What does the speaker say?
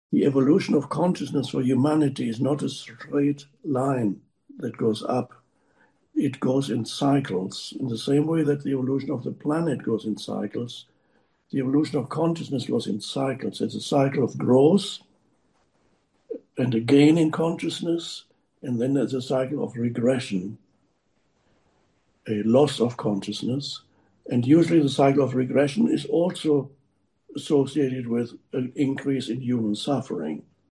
The evolution of consciousness for humanity is not a straight line that goes up. It goes in cycles. In the same way that the evolution of the planet goes in cycles, the evolution of consciousness goes in cycles. It's a cycle of growth and a gain in consciousness, and then there's a cycle of regression, a loss of consciousness. And usually the cycle of regression is also associated with an increase in human suffering.